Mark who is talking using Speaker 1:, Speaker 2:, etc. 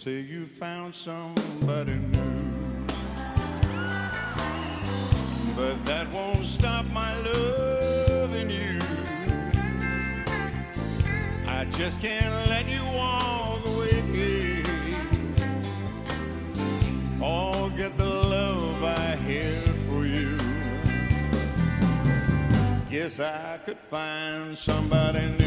Speaker 1: say you found somebody new, but that won't stop my loving you. I just can't let you walk away or get the love I had for you. Guess I could find somebody new.